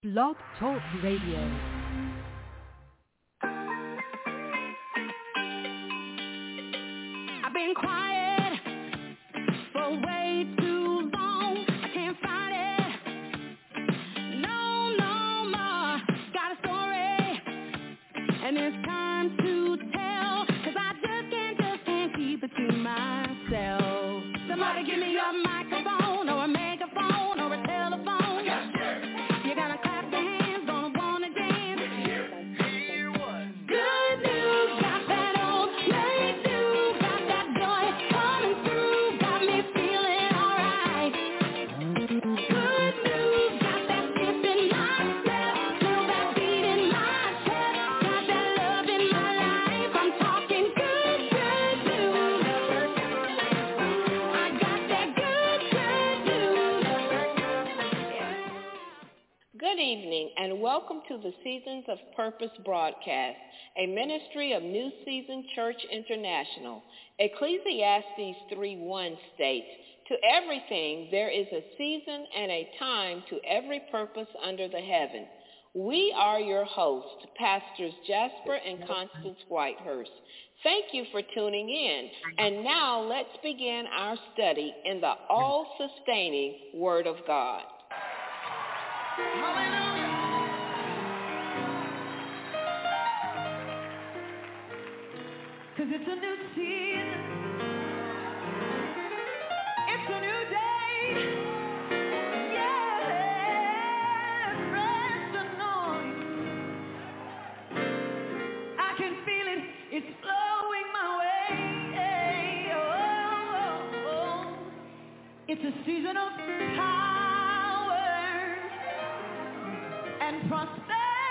Blog Talk Radio. I've been quiet for way too long. I can't fight it. No more. Got a story, and it's time to tell. 'Cause I just can't keep it to myself. Somebody give me a microphone or a megaphone or a telephone. You gotta clap your hands, gonna wanna dance. Good news, got that old late news, got that joy coming through, got me feeling alright. Good news, got that skip in my step, feel that beat in my chest, got that love in my life. I'm talking good news. I got that good news. Good evening and welcome to the Seasons of Purpose broadcast, a ministry of New Season Church International. Ecclesiastes 3:1 states, "To everything there is a season and a time to every purpose under the heaven." We are your hosts, Pastors Jasper and Constance Whitehurst. Thank you for tuning in. And now let's begin our study in the all-sustaining Word of God. Cause it's a new season, it's a new day, yes, rest anointing. I can feel it, it's flowing my way, oh. It's a season of power and prosperity,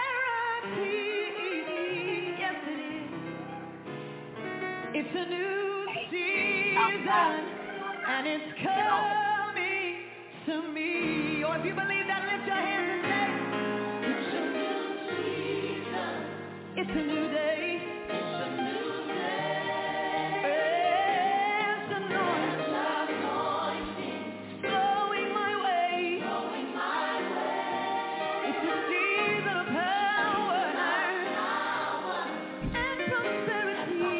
yes it is. It's a new season, and it's coming to me. Or if you believe that, lift your hands and say, it's a new season, it's a new day, it's a new day. It's anointing, flowing my way, It's a season of power and prosperity.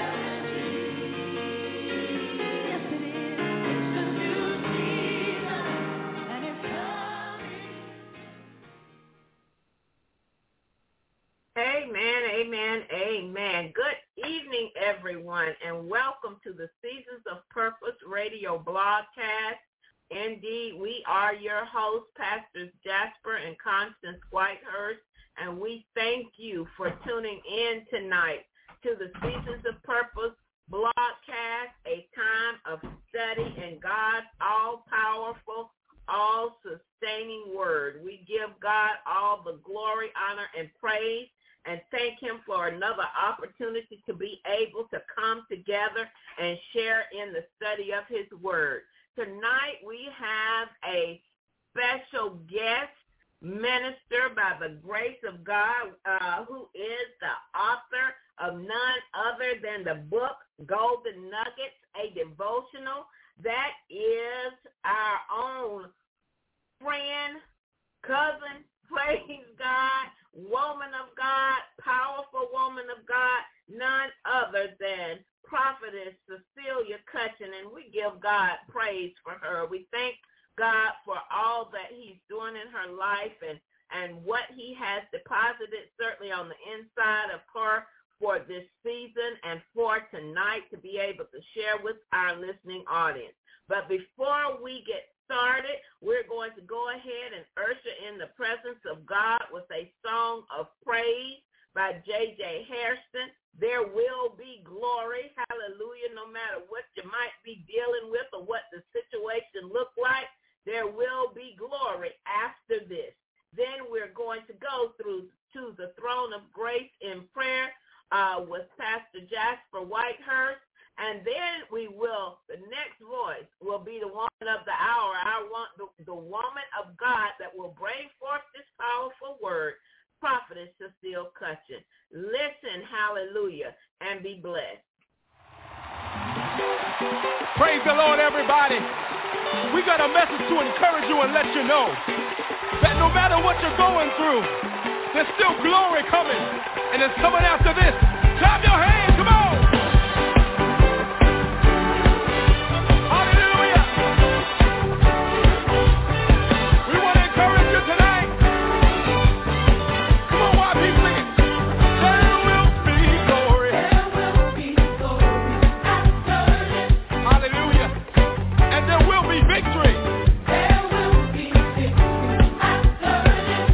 Yes, it is. It's a new season, and it's coming. Amen. Good evening, everyone, and welcome to the Seasons of Purpose radio broadcast. Indeed, we are your hosts, Pastors Jasper and Constance Whitehurst, and we thank you for tuning in tonight to the Seasons of Purpose broadcast, a time of study in God's all-powerful, all-sustaining word. We give God all the glory, honor, and praise, and thank him for another opportunity to be able to come together and share in the study of his word. Tonight we have a special guest minister by the grace of God who is the author of none other than the book Golden Nuggets, a devotional that is our own friend, cousin, praise God, woman of God, powerful woman of God, none other than Prophetess Cecilia Cutchin, and we give God praise for her. We thank God for all that he's doing in her life and what he has deposited certainly on the inside of her for this season and for tonight to be able to share with our listening audience. But before we get started, we're going to go ahead and usher in the presence of God with a song of praise by J.J. Hairston. There will be glory, hallelujah, no matter what you might be dealing with or what the situation looks like, there will be glory after this. Then we're going to go through to the throne of grace in prayer with Pastor Jasper Whitehurst, and then the next voice will be the woman of the hour. I want the woman of God that will bring forth this powerful word, Prophetess Cecilia Cutchin. Listen, hallelujah, and be blessed. Praise the Lord, everybody. We got a message to encourage you and let you know that no matter what you're going through, there's still glory coming, and it's coming after this. Clap your hands, come on. Hallelujah. We want to encourage you tonight. Come on, why people sing it? There will be glory. There will be glory after this. Hallelujah. And there will be victory. There will be victory after this.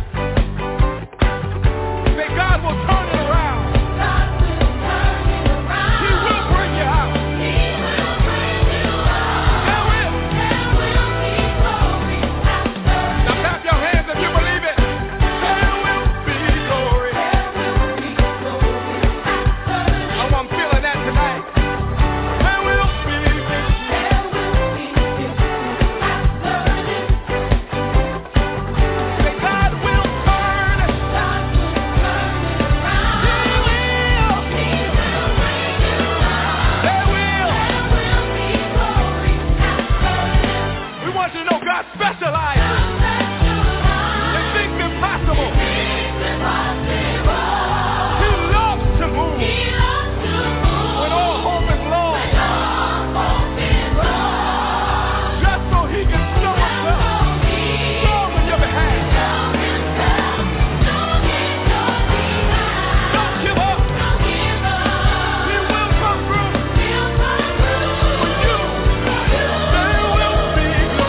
Say God will turn it around. God will turn it around. He will bring you out. He will bring you out. There will. There will be glory after Now this. clap your hands if you believe it. There will be glory. There will be glory after this. Oh, I'm feeling that tonight. There will be victory. There will be victory after this. Say God will turn. God will turn it around. He will. He will bring you out. There will. There will be glory after this. We want you to know God specializes in things impossible. He loves to move when all hope is lost, just so he can show himself strong on your behalf. Don't give up. He will come through for you. There will be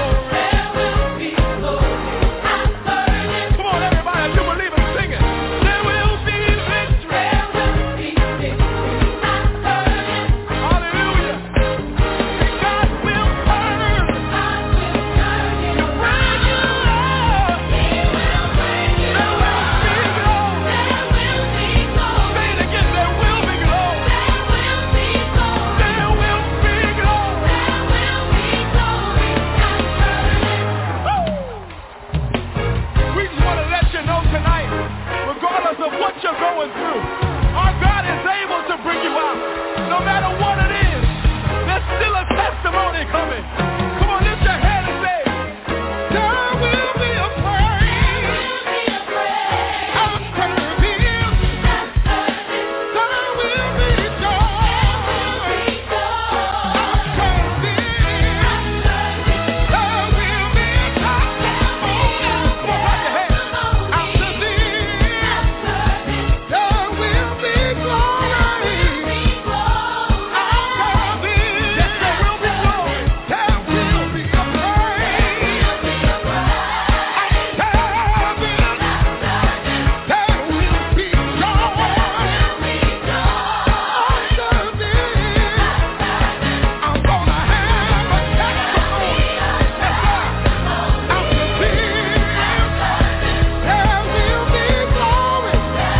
glory. Come on, everybody, if you believe it, sing it. There will be victory. Hallelujah. God will turn. He'll bring you out. There will be glory. Say it again. There will be glory. There will be glory. We just want to let you know tonight, regardless of what you're going through, our God is able to bring you out. No matter what it is, there's still a testimony coming. Come on, lift your hand and say, there will be a praise after this. There will be joy after this. There will be a testimony. Come on, clap your hands. After this, there will be glory. After this, yes, there will be glory. There will be a praise. After this, there will be joy. After this, I'm gonna have a testimony. Yes, sir. After this, there will be glory.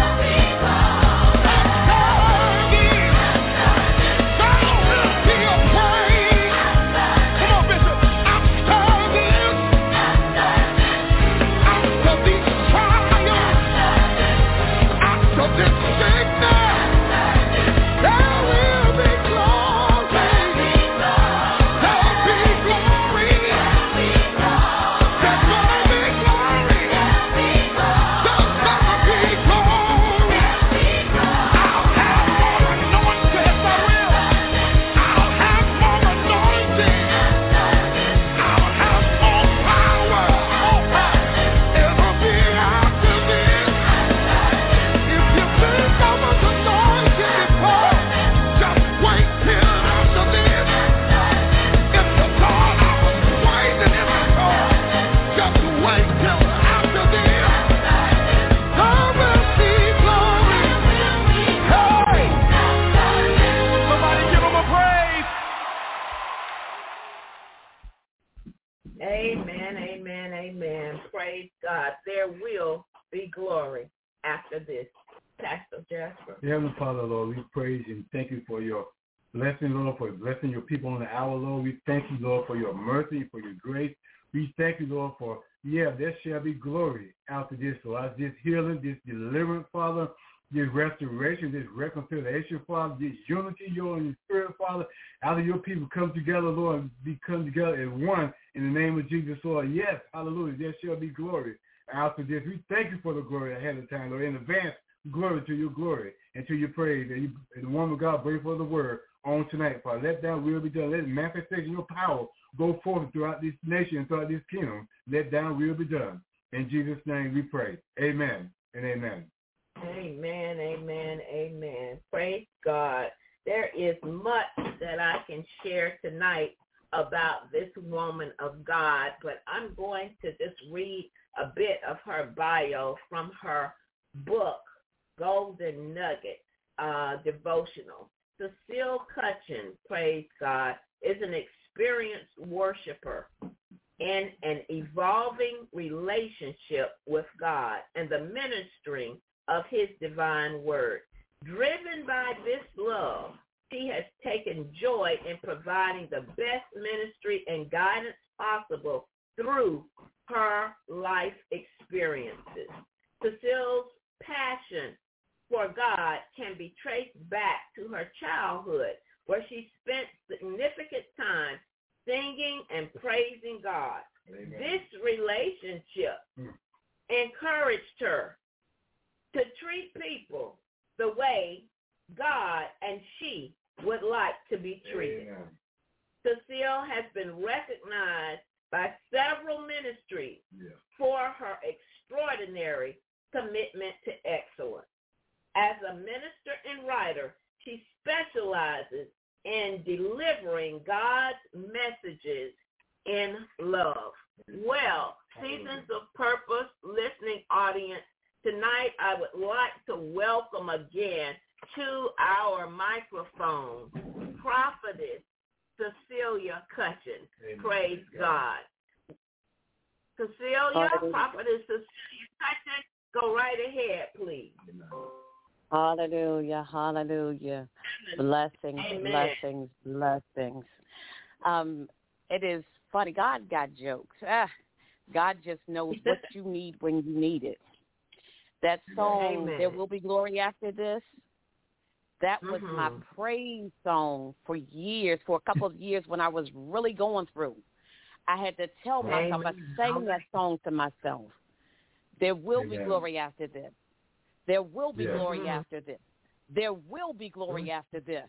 Amen, amen, amen. Praise God. There will be glory after this. Pastor Jasper. Heavenly Father, Lord, we praise you and thank you for your blessing, Lord, for blessing your people on the hour, Lord. We thank you, Lord, for your mercy, for your grace. We thank you, Lord, for, there shall be glory after this, Lord. This healing, this deliverance, Father, this restoration, this reconciliation, Father, this unity, your in the Spirit, Father. After your people come together, Lord, we come together as one in the name of Jesus, Lord. Yes, hallelujah, there shall be glory after this. We thank you for the glory ahead of time, Lord. In advance, glory to your glory and to your praise. And the woman of God, pray for the word on tonight, Father. Let that will be done. Let manifestation your power go forth throughout this nation and throughout this kingdom. Let that will be done. In Jesus' name we pray. Amen and amen. Amen, amen, amen. Praise God. There is much that I can share tonight about this woman of God, but I'm going to just read a bit of her bio from her book, Golden Nugget devotional. Cecile Cutchin, praise God, is an experienced worshiper in an evolving relationship with God and the ministering of his divine word. Driven by this love, she has taken joy in providing the best ministry and guidance possible through her life experiences. Cecile's passion for God can be traced back to her childhood, where she spent significant time singing and praising God. Amen. This relationship encouraged her to treat people the way God and she would like to be treated. Amen. Cecile has been recognized by several ministries for her extraordinary commitment to excellence. As a minister and writer, she specializes in delivering God's messages in love. Well, Seasons of Purpose listening audience, tonight I would like to welcome again to our microphone Prophetess Cecilia Cutchin. Praise God. Cecilia, Prophetess Cecilia Cutchin, go right ahead, please. Hallelujah, hallelujah. Blessings, Amen. blessings, blessings. It is funny. God got jokes. God just knows what you need when you need it. That song, Amen. There Will Be Glory After This, that was my praise song for years, for a couple of years when I was really going through. I had to tell myself, I sang that song to myself. There will be glory after this. There will be glory after this. There will be glory after this.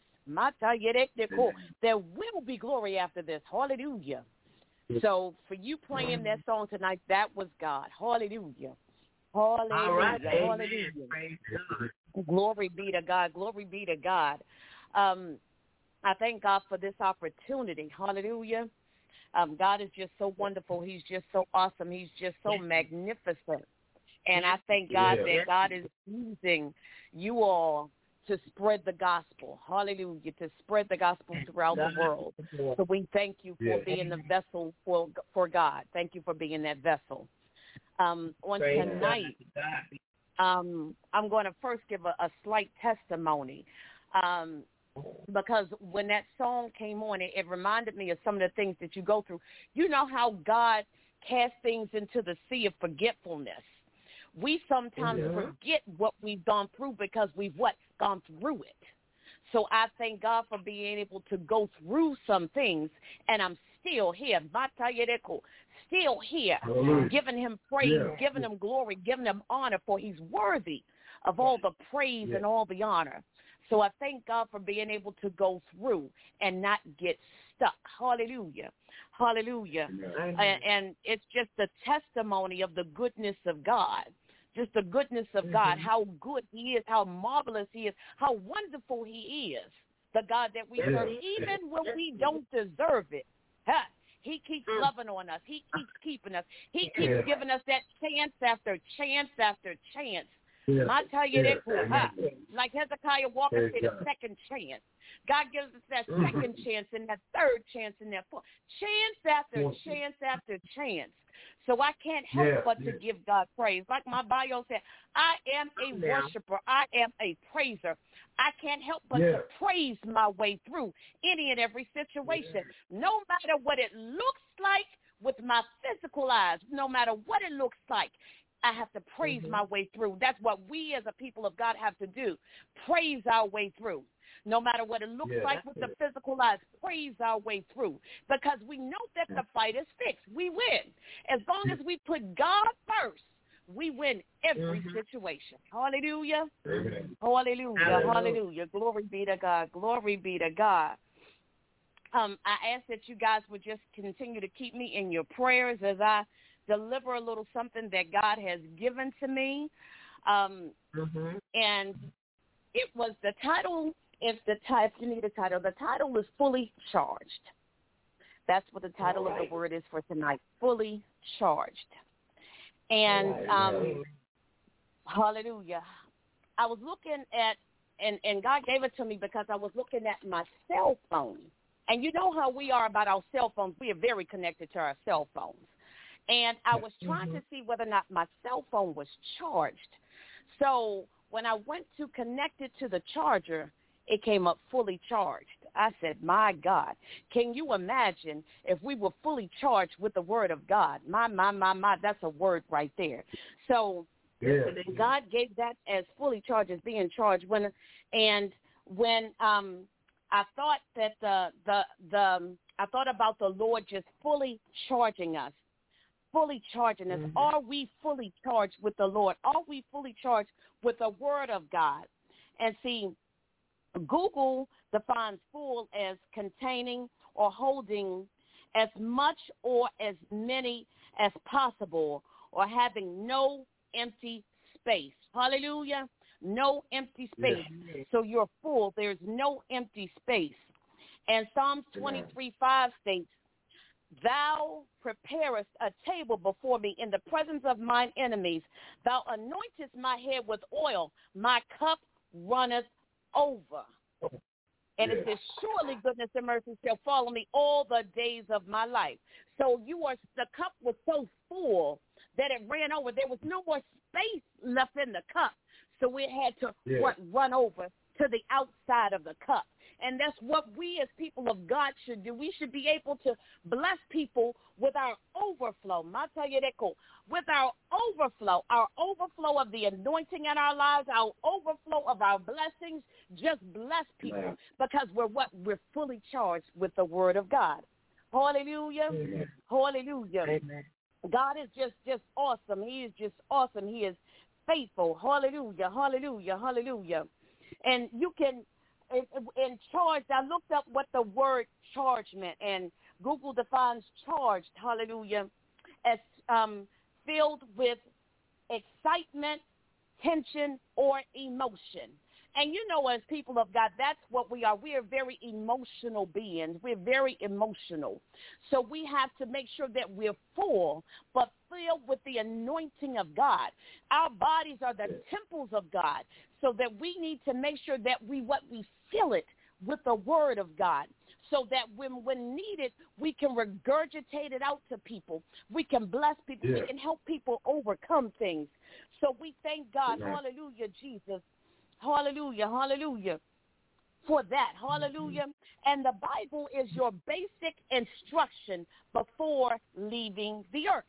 There will be glory after this. Hallelujah. So for you playing that song tonight, that was God. Hallelujah. Hallelujah. All right. Hallelujah. Praise God. Glory be to God. Glory be to God. I thank God for this opportunity. Hallelujah. God is just so wonderful. He's just so awesome. He's just so magnificent. And I thank God that God is using you all to spread the gospel. Hallelujah. To spread the gospel throughout the world. So we thank you for being the vessel for God. Thank you for being that vessel. On tonight, I'm going to first give a slight testimony because when that song came on, it reminded me of some of the things that you go through. You know how God casts things into the sea of forgetfulness. We sometimes forget what we've gone through because we've gone through it. So I thank God for being able to go through some things, and I'm still here. Still here, giving him praise, giving him glory, giving him honor, for he's worthy of all the praise and all the honor. So I thank God for being able to go through and not get stuck. Hallelujah. Hallelujah. And it's just a testimony of the goodness of God. Just the goodness of God, how good he is, how marvelous he is, how wonderful he is, the God that we serve, even when we don't deserve it. He keeps loving on us. He keeps keeping us. He keeps giving us that chance after chance after chance. I tell you that, like Hezekiah Walker said, a second chance. God gives us that second chance and that third chance and that fourth. Chance after chance after chance. So I can't help but to give God praise. Like my bio said, I am a worshiper. I am a praiser. I can't help but to praise my way through any and every situation, no matter what it looks like with my physical eyes, no matter what it looks like. I have to praise my way through. That's what we as a people of God have to do, praise our way through. No matter what it looks like with the physical eyes, praise our way through, because we know that the fight is fixed. We win. As long as we put God first, we win every situation. Hallelujah. Amen. Hallelujah. Hallelujah. Glory be to God. Glory be to God. I ask that you guys would just continue to keep me in your prayers as I deliver a little something that God has given to me. And it was the title. If you need a title, the title is Fully Charged. That's what the title of the word is for tonight, Fully Charged. And hallelujah. I was looking at, and God gave it to me because I was looking at my cell phone. And you know how we are about our cell phones. We are very connected to our cell phones. And I was trying to see whether or not my cell phone was charged. So when I went to connect it to the charger, it came up fully charged. I said, my God, can you imagine if we were fully charged with the word of God? My, that's a word right there. So God gave that as fully charged, as being charged. When I thought that I thought about the Lord just fully charging us. Are we fully charged with the Lord? Are we fully charged with the word of God? And see, Google defines full as containing or holding as much or as many as possible, or having no empty space. Hallelujah. No empty space. Yes. So you're full. There's no empty space. And Psalms 23:5 states, thou preparest a table before me in the presence of mine enemies. Thou anointest my head with oil. My cup runneth over. And it says, surely goodness and mercy shall follow me all the days of my life. So the cup was so full that it ran over. There was no more space left in the cup. So it had to run over to the outside of the cup. And that's what we as people of God should do. We should be able to bless people with our overflow. With our overflow of the anointing in our lives, our overflow of our blessings. Just bless people because we're fully charged with the word of God. Hallelujah. Amen. Hallelujah. Amen. God is just awesome. He is just awesome. He is faithful. Hallelujah. Hallelujah. Hallelujah. And you can, in charged, I looked up what the word charge meant, and Google defines charged, hallelujah, as filled with excitement, tension, or emotion. And you know, as people of God, that's what we are. We are very emotional beings. We're very emotional. So we have to make sure that we're full, but filled with the anointing of God. Our bodies are the temples of God, so that we need to make sure that we fill it with the word of God, so that when needed, we can regurgitate it out to people. We can bless people. We can help people overcome things. So we thank God. Hallelujah, Jesus. Hallelujah, hallelujah, for that, hallelujah. And the Bible is your basic instruction before leaving the earth.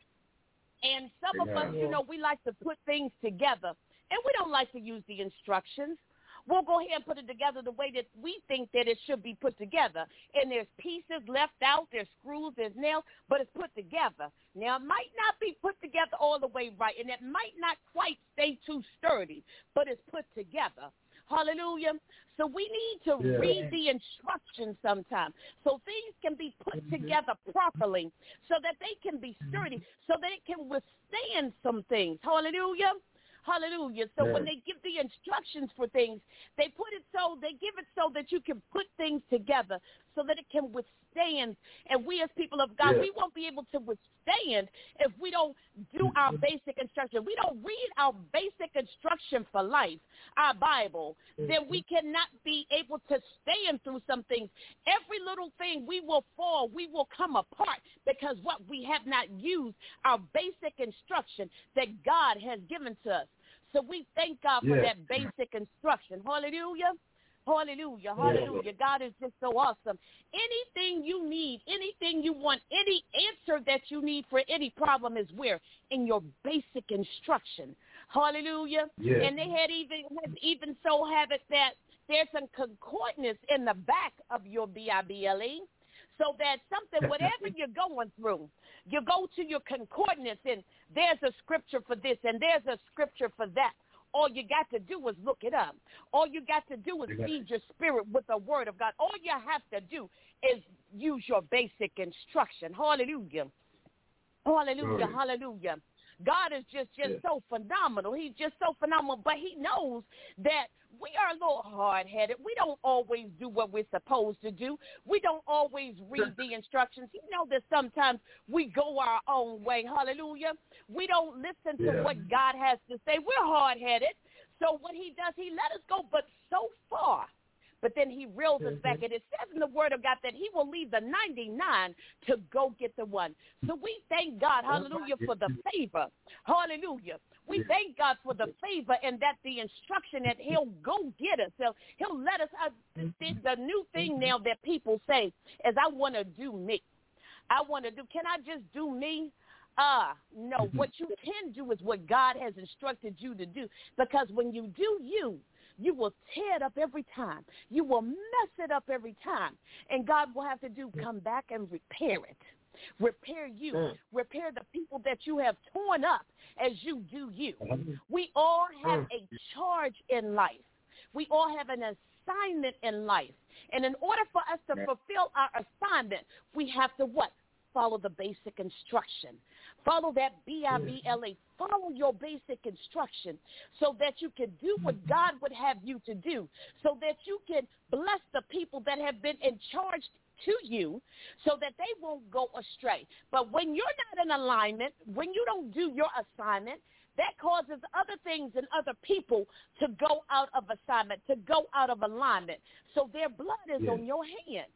And some of us, you know, we like to put things together, and we don't like to use the instructions. We'll go ahead and put it together the way that we think that it should be put together. And there's pieces left out, there's screws, there's nails, but it's put together. Now, it might not be put together all the way right, and it might not quite stay too sturdy, but it's put together. Hallelujah. So we need to read the instructions sometimes so things can be put together properly, so that they can be sturdy, so that it can withstand some things. Hallelujah. Hallelujah. So when they give the instructions for things, they give it so that you can put things together so that it can withstand. And we as people of God, we won't be able to withstand if we don't do our basic instruction. We don't read our basic instruction for life, our Bible, then we cannot be able to stand through some things. Every little thing, we will fall, we will come apart, because what we have not used our basic instruction that God has given to us. So we thank God for that basic instruction. Hallelujah. Hallelujah. Hallelujah. God is just so awesome. Anything you need, anything you want, any answer that you need for any problem is where? In your basic instruction. Hallelujah. And they had even so have it that there's some concordance in the back of your Bible. so that something, whatever you're going through, you go to your concordance and there's a scripture for this and there's a scripture for that. All you got to do is look it up. All you got to do is feed your spirit with the word of God. All you have to do is use your basic instruction. Hallelujah. Hallelujah. Hallelujah. God is just so phenomenal. He's just so phenomenal, but he knows that we are a little hard-headed. We don't always do what we're supposed to do. We don't always read the instructions. You know that sometimes we go our own way. Hallelujah. We don't listen to what God has to say. We're hard-headed. So what he does, he let us go but so far. But then he reels us back. And it says in the word of God that he will leave the 99 to go get the one. So we thank God, hallelujah, for the favor. Hallelujah. We thank God for the favor and that the instruction that he'll go get us. So he'll let us, the new thing now that people say is, I want to do me. I want to do, can I just do me? No, what you can do is what God has instructed you to do. Because when you do you, you will tear it up every time. You will mess it up every time. And God will have to come back and repair it. Repair you. Repair the people that you have torn up as you do you. We all have a charge in life. We all have an assignment in life. And in order for us to fulfill our assignment, we have to what? Follow the basic instruction. Follow that BIBLA. Follow your basic instruction so that you can do what God would have you to do, so that you can bless the people that have been in charge to you so that they won't go astray. But when you're not in alignment, when you don't do your assignment, that causes other things and other people to go out of assignment, to go out of alignment. So their blood is on your hand.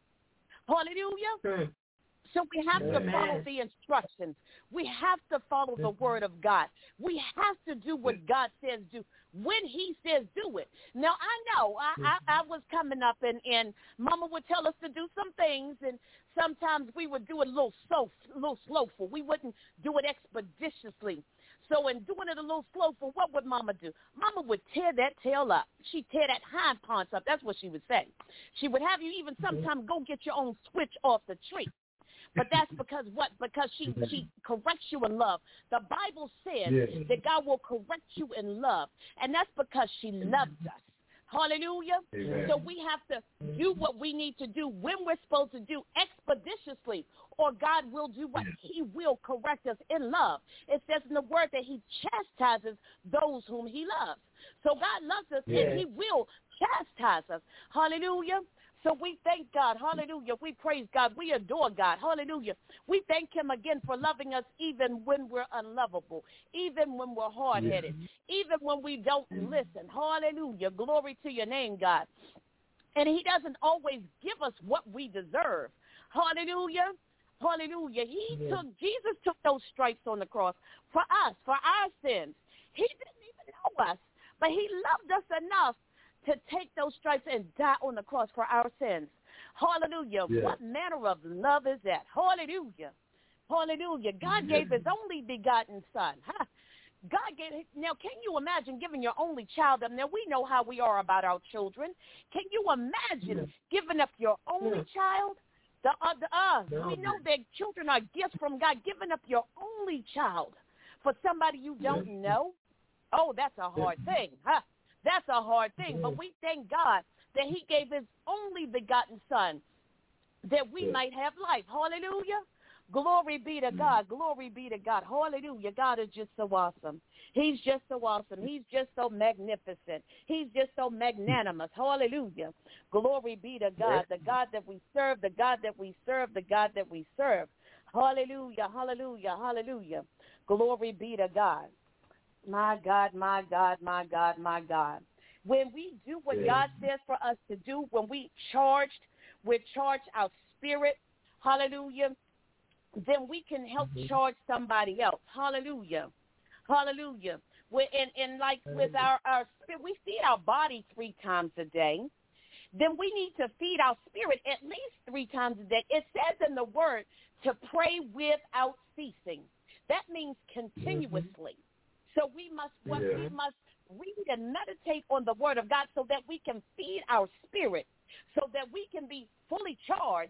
Hallelujah. So we have to follow the instructions. We have to follow the word of God. We have to do what God says do when he says do it. Now, I know I was coming up and Mama would tell us to do some things, and sometimes we would do it a little slowful. We wouldn't do it expeditiously. So in doing it a little slowful, what would Mama do? Mama would tear that tail up. She'd tear that hind parts up. That's what she would say. She would have you even sometimes go get your own switch off the tree. But that's because what? Because she corrects you in love. The Bible says that God will correct you in love, and that's because she loves us. Hallelujah. Amen. So we have to do what we need to do when we're supposed to do expeditiously, or God will do what? He will correct us in love. It says in the word that he chastises those whom he loves. So God loves us, and he will chastise us. Hallelujah. So we thank God. Hallelujah. We praise God. We adore God. Hallelujah. We thank him again for loving us even when we're unlovable, even when we're hard-headed, even when we don't listen. Hallelujah. Glory to your name, God. And he doesn't always give us what we deserve. Hallelujah. Hallelujah. Jesus took those stripes on the cross for us, for our sins. He didn't even know us, but he loved us enough to take those stripes and die on the cross for our sins. Hallelujah. What manner of love is that? Hallelujah. Hallelujah. God gave his only begotten son. God gave. Now, can you imagine giving your only child up? Now, we know how we are about our children. Can you imagine giving up your only child? We know that children are gifts from God. Giving up your only child for somebody you don't know? Oh, that's a hard thing, That's a hard thing, but we thank God that he gave his only begotten son that we might have life. Hallelujah. Glory be to God. Glory be to God. Hallelujah. God is just so awesome. He's just so awesome. He's just so magnificent. He's just so magnanimous. Hallelujah. Glory be to God, the God that we serve, the God that we serve, the God that we serve. Hallelujah. Hallelujah. Hallelujah. Glory be to God. My God, my God, my God, my God. When we do what God says for us to do, when we charge our spirit, hallelujah, then we can help charge somebody else. Hallelujah. Hallelujah. And like with our spirit, we feed our body 3 times a day. Then we need to feed our spirit at least 3 times a day. It says in the word to pray without ceasing. That means continuously. So we must read and meditate on the word of God so that we can feed our spirit, so that we can be fully charged,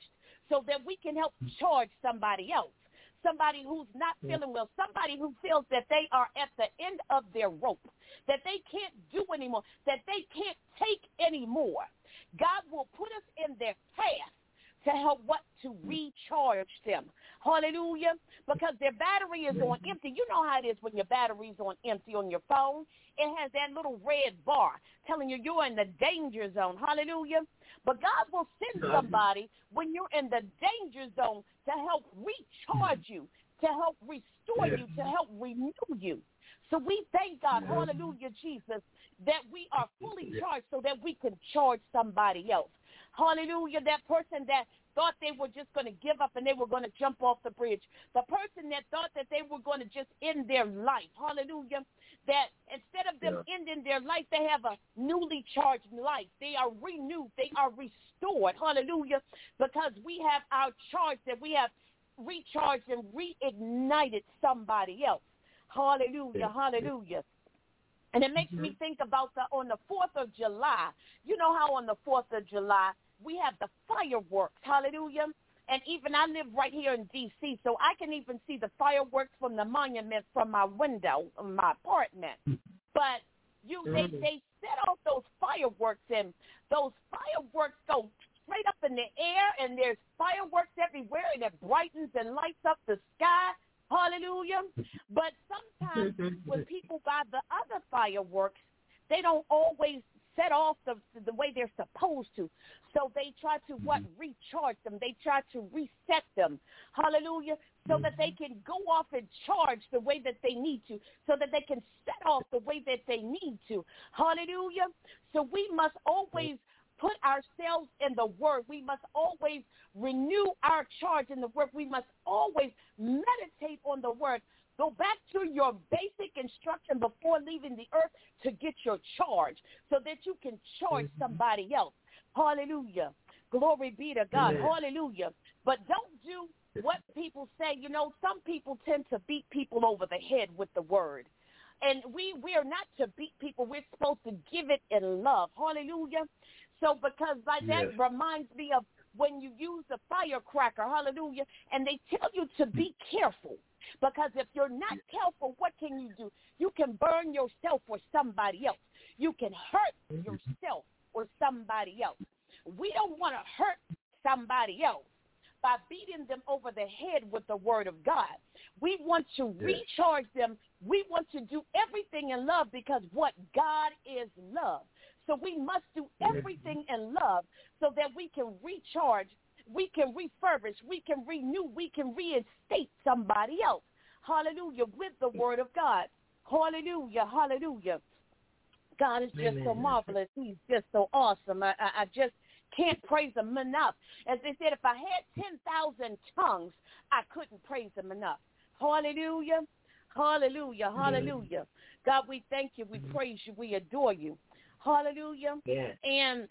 so that we can help charge somebody else, somebody who's not feeling well, somebody who feels that they are at the end of their rope, that they can't do anymore, that they can't take anymore. God will put us in their path to help to recharge them. Hallelujah. Because their battery is on empty. You know how it is when your battery's on empty on your phone. It has that little red bar telling you you're in the danger zone. Hallelujah. But God will send somebody when you're in the danger zone to help recharge you, to help restore you, to help renew you. So we thank God, hallelujah, Jesus, that we are fully charged so that we can charge somebody else. Hallelujah, that person that thought they were just going to give up and they were going to jump off the bridge. The person that thought that they were going to just end their life. Hallelujah, that instead of them ending their life, they have a newly charged life. They are renewed. They are restored. Hallelujah, because we have our charge that we have recharged and reignited somebody else. Hallelujah, hallelujah. And it makes me think about on the 4th of July. You know how on the 4th of July we have the fireworks, hallelujah. And even I live right here in D.C., so I can even see the fireworks from the monument from my window of my apartment. But they set off those fireworks, and those fireworks go straight up in the air, and there's fireworks everywhere, and it brightens and lights up the sky. Hallelujah. But sometimes when people buy the other fireworks, they don't always set off the way they're supposed to. So they try to recharge them. They try to reset them. Hallelujah. So that they can go off and charge the way that they need to, so that they can set off the way that they need to. Hallelujah. So we must always put ourselves in the Word. We must always renew our charge in the Word. We must always meditate on the Word. Go back to your basic instruction before leaving the earth to get your charge so that you can charge somebody else. Hallelujah. Glory be to God. Amen. Hallelujah. But don't do what people say. You know, some people tend to beat people over the head with the Word. And we are not to beat people. We're supposed to give it in love. Hallelujah. So because that reminds me of when you use a firecracker, hallelujah, and they tell you to be careful. Because if you're not careful, what can you do? You can burn yourself or somebody else. You can hurt yourself or somebody else. We don't want to hurt somebody else by beating them over the head with the Word of God. We want to recharge them. We want to do everything in love because what God is love. So we must do everything in love so that we can recharge, we can refurbish, we can renew, we can reinstate somebody else. Hallelujah, with the Word of God. Hallelujah, hallelujah. God is just so marvelous. He's just so awesome. I just can't praise him enough. As they said, if I had 10,000 tongues, I couldn't praise him enough. Hallelujah, hallelujah, hallelujah. God, we thank you, we praise you, we adore you. Hallelujah. Yeah. And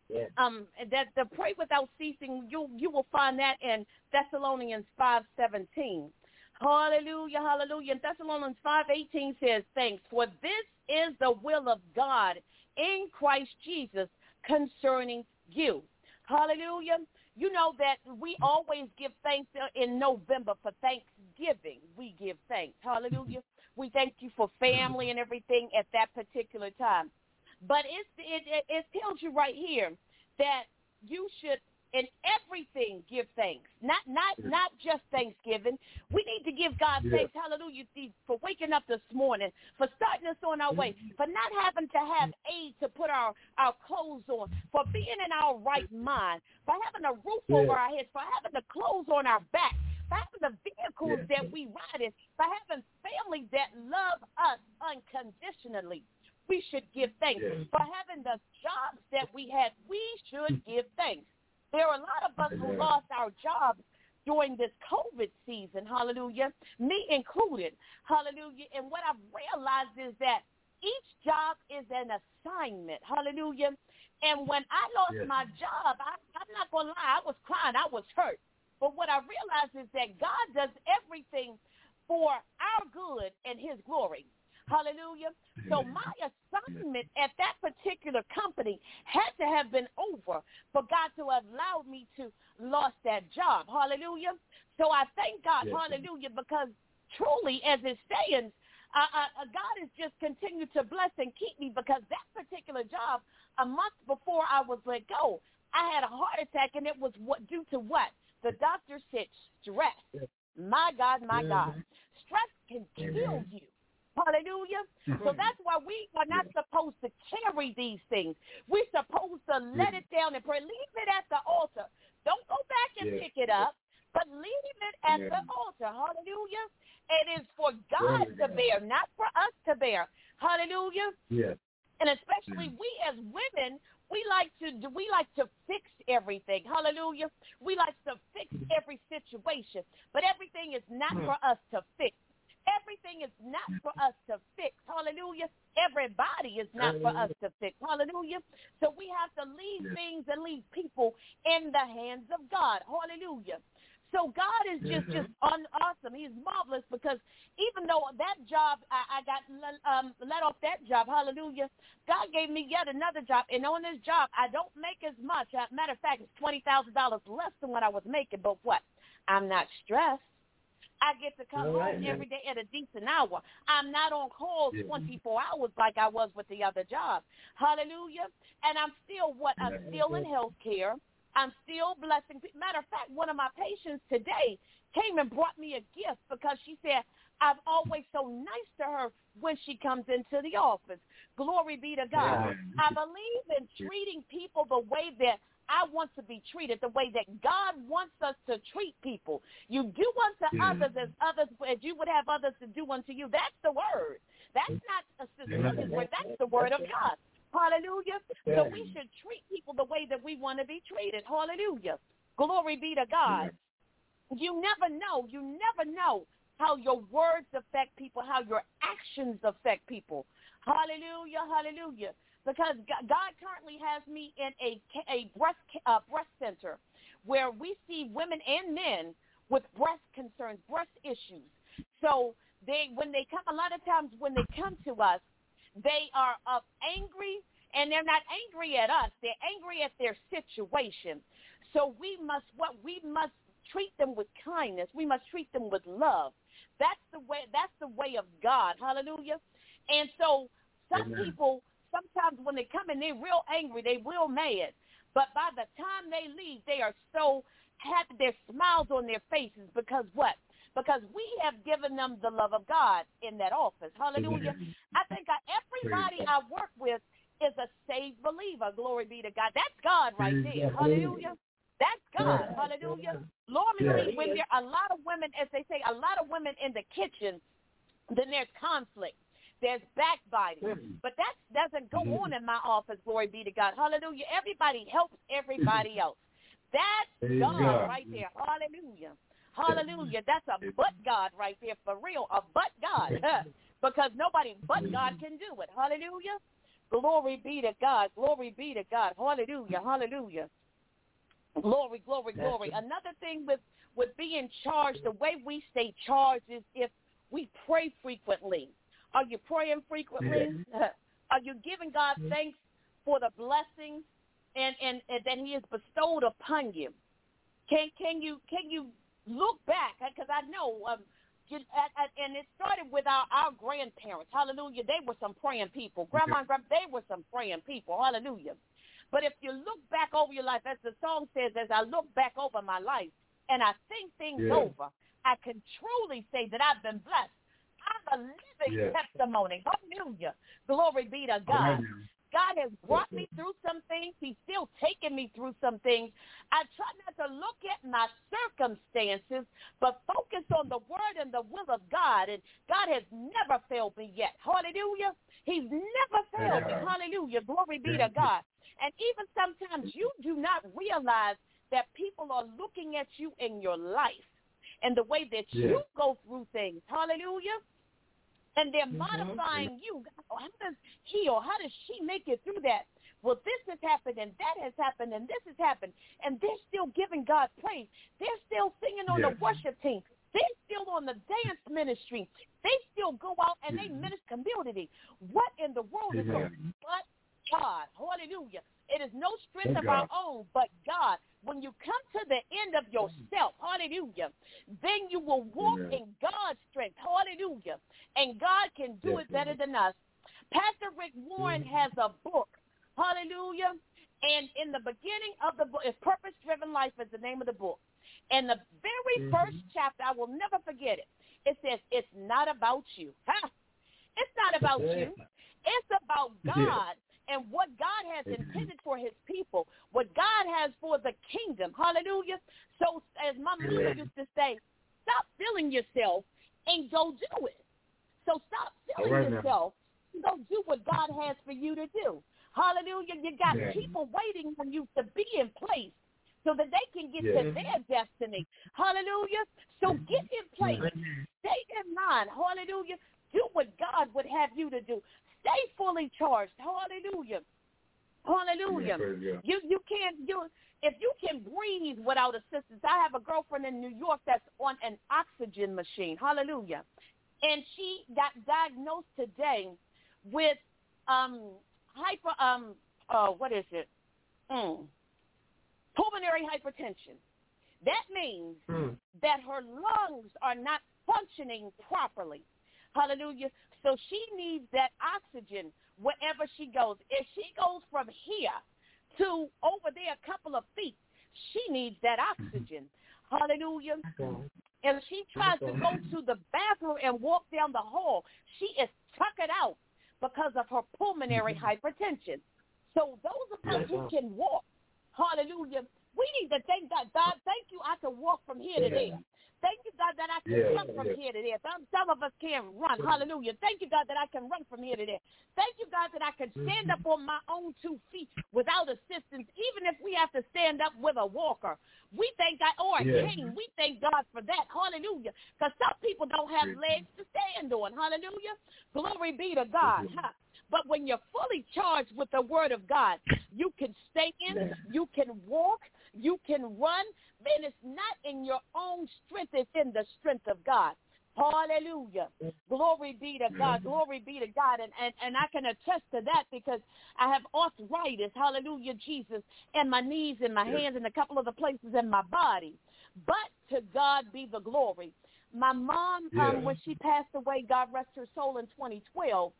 that the pray without ceasing, you will find that in Thessalonians 5:17. Hallelujah, hallelujah. And Thessalonians 5:18 says, thanks, for this is the will of God in Christ Jesus concerning you. Hallelujah. You know that we always give thanks in November for Thanksgiving. We give thanks. Hallelujah. We thank you for family and everything at that particular time. But it tells you right here that you should in everything give thanks, not just Thanksgiving. We need to give God thanks, hallelujah, for waking up this morning, for starting us on our way, for not having to have aid to put our clothes on, for being in our right mind, for having a roof over our heads, for having the clothes on our back, for having the vehicles that we ride in, for having families that love us unconditionally. We should give thanks. For having the jobs that we had, we should give thanks. There are a lot of us who lost our jobs during this COVID season, hallelujah, me included, hallelujah. And what I've realized is that each job is an assignment, hallelujah. And when I lost my job, I'm not going to lie, I was crying, I was hurt. But what I realized is that God does everything for our good and his glory. Hallelujah. So my assignment at that particular company had to have been over for God to allow me to lost that job. Hallelujah. So I thank God, hallelujah, because truly, as it stands, God has just continued to bless and keep me, because that particular job, a month before I was let go, I had a heart attack, and it was due to what? The doctor said stress. My God, my God. Stress can kill you. Hallelujah. So that's why we are not supposed to carry these things. We're supposed to let it down and pray. Leave it at the altar. Don't go back and pick it up, but leave it at the altar. Hallelujah. It is for God to bear, not for us to bear. Hallelujah. Yes. And especially we as women, we like to fix everything. Hallelujah. We like to fix every situation, but everything is not for us to fix. Everything is not for us to fix. Hallelujah. Everybody is not for us to fix. Hallelujah. So we have to leave things and leave people in the hands of God. Hallelujah. So God is just awesome. He's marvelous, because even though that job, I got let off that job, hallelujah, God gave me yet another job. And on this job, I don't make as much. Matter of fact, it's $20,000 less than what I was making. But what? I'm not stressed. I get to come home every day at a decent hour. I'm not on call 24 hours like I was with the other job. Hallelujah. And I'm still I'm still in health care. I'm still blessing people. Matter of fact, one of my patients today came and brought me a gift, because she said, I'm always so nice to her when she comes into the office. Glory be to God. I believe in treating people the way that I want to be treated, the way that God wants us to treat people. You do unto others as you would have others to do unto you. That's the word. That's not a system. That's the word of God. Hallelujah. So we should treat people the way that we want to be treated. Hallelujah. Glory be to God. You never know how your words affect people, how your actions affect people. Hallelujah, hallelujah. Because God currently has me in a breast center where we see women and men with breast concerns, breast issues. So when they come, a lot of times when they come to us, they are angry, and they're not angry at us. They're angry at their situation. So we must treat them with kindness. We must treat them with love. That's the way of God. Hallelujah. And so some people, sometimes when they come in, they're real angry, they real mad. But by the time they leave, they are so happy, there's smiles on their faces, because what? Because we have given them the love of God in that office. Hallelujah. I think everybody I work with is a saved believer. Glory be to God. That's God right there. Hallelujah. That's God. Hallelujah. Normally, when there are a lot of women, as they say, a lot of women in the kitchen, then there's conflict. There's backbiting. But that doesn't go on in my office. Glory be to God. Hallelujah. Everybody helps everybody else. That's God right there. Hallelujah. Hallelujah. That's a but God right there, for real, a but God, because nobody but God can do it. Hallelujah. Glory be to God. Glory be to God. Hallelujah. Hallelujah. Glory, glory, glory. Another thing with being charged, the way we stay charged is if we pray frequently. Are you praying frequently? Are you giving God thanks for the blessings and that he has bestowed upon you? Can you look back, because I know, and it started with our grandparents. Hallelujah. They were some praying people. Grandma and grandpa, they were some praying people. Hallelujah. But if you look back over your life, as the song says, as I look back over my life and I think things over, I can truly say that I've been blessed. I'm a living testimony. Hallelujah. Glory be to God. God has brought me through some things. He's still taking me through some things. I try not to look at my circumstances, but focus on the word and the will of God. And God has never failed me yet. Hallelujah. He's never failed me. Hallelujah. Glory be to God. And even sometimes you do not realize that people are looking at you in your life and the way that you go through things. Hallelujah. And they're modifying you. How does he or how does she make it through that? Well, this has happened and that has happened and this has happened. And they're still giving God praise. They're still singing on the worship team. They're still on the dance ministry. They still go out and they minister community. What in the world is going on? But God, hallelujah. It is no strength of our own, but God. When you come to the end of yourself, hallelujah, then you will walk in God's strength, hallelujah. And God can do it better than us. Pastor Rick Warren has a book, hallelujah. And in the beginning of the book, Purpose-Driven Life is the name of the book. And the very first chapter, I will never forget it. It says, it's not about you. It's not about you. It's about God and what God has intended for his people, what God has for the kingdom. Hallelujah. So as my mother used to say, stop feeling yourself and go do it. So stop feeling yourself and go do what God has for you to do. Hallelujah. You got people waiting for you to be in place so that they can get to their destiny. Hallelujah. So get in place. Stay in line. Hallelujah. Do what God would have you to do. Stay fully charged. Hallelujah. Hallelujah. You can't do it. If you can breathe without assistance. I have a girlfriend in New York that's on an oxygen machine. Hallelujah. And she got diagnosed today with pulmonary hypertension. That means that her lungs are not functioning properly. Hallelujah. So she needs that oxygen wherever she goes. If she goes from here to over there a couple of feet, she needs that oxygen. Hallelujah. If she tries to go to the bathroom and walk down the hall, she is tuckered out because of her pulmonary hypertension. So those of us who can walk, hallelujah, we need to thank God. God, thank you, I can walk from here to there. Thank you, God, that I can run from here to there. Some of us can't run. Hallelujah. Thank you, God, that I can run from here to there. Thank you, God, that I can stand up on my own 2 feet without assistance, even if we have to stand up with a walker. We thank God, or a cane. We thank God for that. Hallelujah. Because some people don't have legs to stand on. Hallelujah. Glory be to God. But when you're fully charged with the word of God, you can stay in, you can walk, you can run, and it's not in your own strength, it's in the strength of God. Hallelujah. Glory be to God. Glory be to God. And I can attest to that because I have arthritis, hallelujah, Jesus, in my knees, in my hands, and a couple of the places in my body. But to God be the glory. My mom, when she passed away, God rest her soul, in 2012,